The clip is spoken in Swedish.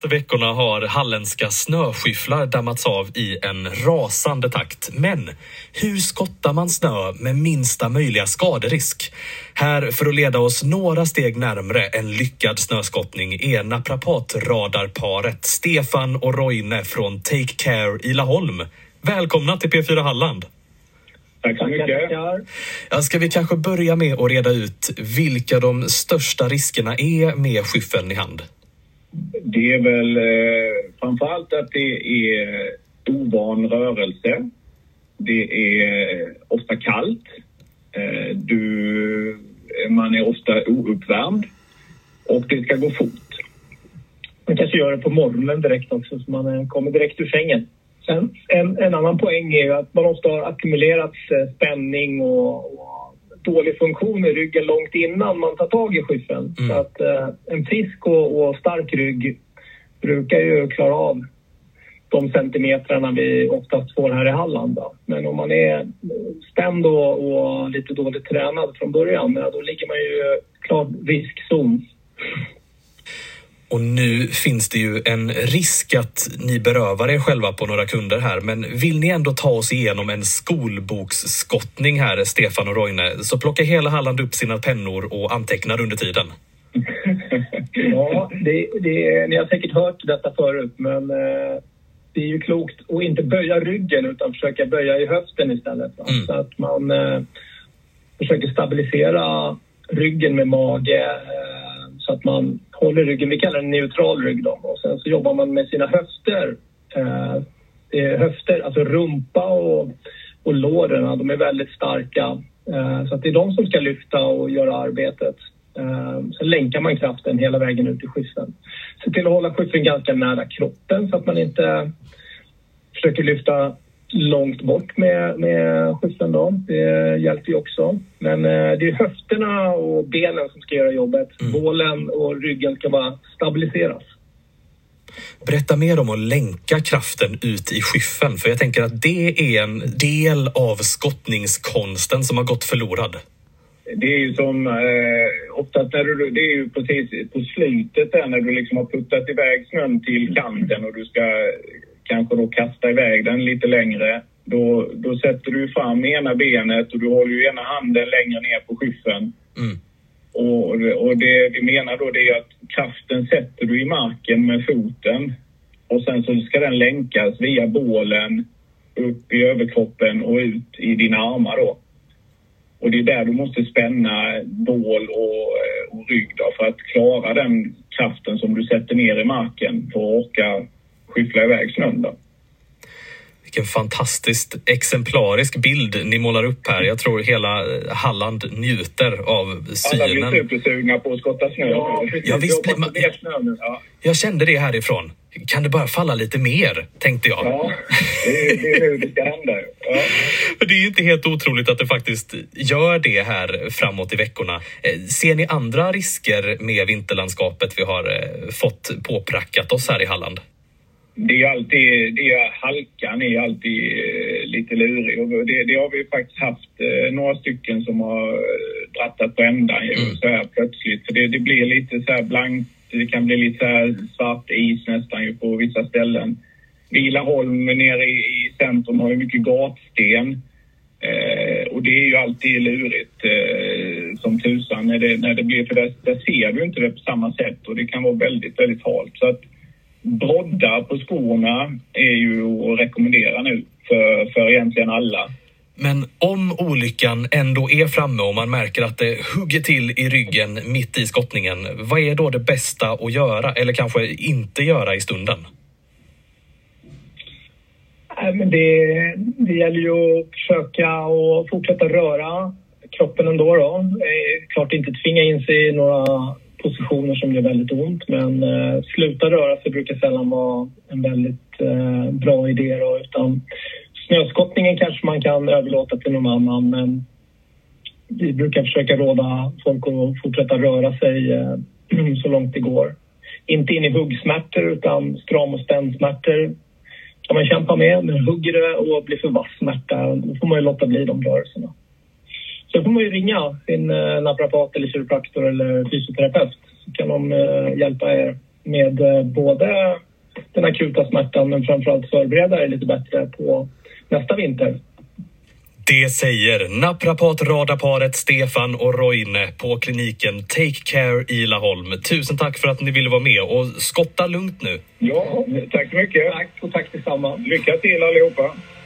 senaste veckorna har halländska snöskyfflar dammats av i en rasande takt. Men hur skottar man snö med minsta möjliga skaderisk? Här för att leda oss några steg närmre en lyckad snöskottning är naprapatradarparet Stefan och Roine från Take Care i Laholm. Välkomna till P4 Halland. Tack så mycket. Ja, ska vi kanske börja med att reda ut vilka de största riskerna är med skyffeln i hand? Det är väl framförallt att det är ovan rörelse. Det är ofta kallt. Man är ofta ouppvärmd. Och det ska gå fort. Man kanske gör det på morgonen direkt också så man kommer direkt ur sängen. Sen en annan poäng är ju att man ofta har ackumulerat spänning och dålig funktion i ryggen långt innan man tar tag i skyffeln. Så att en frisk och stark rygg brukar ju klara av de centimetrarna vi oftast får här i Halland. Då. Men om man är spänd och lite dåligt tränad från början, då ligger man ju klart riskzon. Och nu finns det ju en risk att ni berövar er själva på några kunder här. Men vill ni ändå ta oss igenom en skolboksskottning här, Stefan och Roine, så plockar hela Halland upp sina pennor och antecknar under tiden. Ja, ni har säkert hört detta förut, men det är ju klokt att inte böja ryggen utan försöka böja i höften istället. Så att man försöker stabilisera ryggen med mage så att man håller ryggen, vi kallar det en neutral rygg då. Och sen så jobbar man med sina höfter. Höfter, alltså rumpa och låren, de är väldigt starka. Så att det är de som ska lyfta och göra arbetet. Sen länkar man kraften hela vägen ut i skyffeln. Se till att hålla skyffeln ganska nära kroppen så att man inte försöker lyfta långt bort med skyffeln då. Det hjälper ju också. Men det är höfterna och benen som ska göra jobbet. Bålen och ryggen ska bara stabiliseras. Berätta mer om att länka kraften ut i skyffeln. För jag tänker att det är en del av skottningskonsten som har gått förlorad. Det är ju som oftast det är ju precis på slutet där när du liksom har puttat iväg snön till kanten och du ska kanske då kasta iväg den lite längre. Då sätter du fram ena benet och du håller ju ena handen längre ner på skyffeln. Och det vi menar då det är att kraften sätter du i marken med foten och sen så ska den länkas via bålen upp i överkroppen och ut i dina armar då. Och det är där du måste spänna bål och rygg då för att klara den kraften som du sätter ner i marken för att orka skyffla iväg snön då. Vilken fantastiskt exemplarisk bild ni målar upp här. Jag tror hela Halland njuter av synen. Alla blir supersugna på att skotta snö. Ja, visst, jag kände det härifrån. Kan det bara falla lite mer, tänkte jag. Ja, det är nu det ska hända. Ja. Det är ju inte helt otroligt att det faktiskt gör det här framåt i veckorna. Ser ni andra risker med vinterlandskapet vi har fått påprackat oss här i Halland? Halkan är alltid lite lurig och det har vi faktiskt haft några stycken som har drattat på ändan så här plötsligt. För det blir lite så här blankt, det kan bli lite så här svart is nästan ju på vissa ställen. I Laholm nere i centrum har ju mycket gatsten och det är ju alltid lurigt som tusan när det blir, för där ser du inte det på samma sätt och det kan vara väldigt, väldigt halt. Så att broddar på skorna är ju att rekommendera nu för egentligen alla. Men om olyckan ändå är framme och man märker att det hugger till i ryggen mitt i skottningen, vad är då det bästa att göra eller kanske inte göra i stunden? Men det gäller ju att försöka och fortsätta röra kroppen ändå då. Klart inte tvinga in sig i några positioner som gör väldigt ont, men sluta röra sig brukar sällan vara en väldigt bra idé då, utan snöskottningen kanske man kan överlåta till någon annan, men vi brukar försöka råda folk att fortsätta röra sig så långt det går. Inte in i huggsmärtor utan stram- och spännsmärtor kan man kämpa med, men hugger det och blir för vass smärta, då får man ju låta bli de rörelserna. Så får man ju ringa sin naprapat eller kiropraktor eller fysioterapeut, så kan de hjälpa er med både den akuta smärtan men framförallt förbereda er lite bättre på nästa vinter. Det säger naprapat-radarparet Stefan och Roine på kliniken Take Care i Laholm. Tusen tack för att ni ville vara med och skotta lugnt nu. Ja, tack så mycket. Tack och tack detsamma. Lycka till allihopa.